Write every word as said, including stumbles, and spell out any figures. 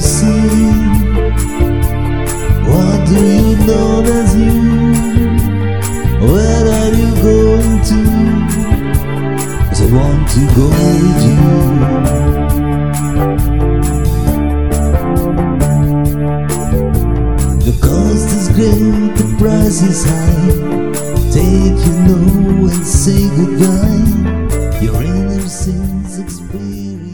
see. What do you know as you? Where are you going to? 'Cause I want to go with you. The cost is great, the price is high. Take your no and say goodbye. Your inner sins experience.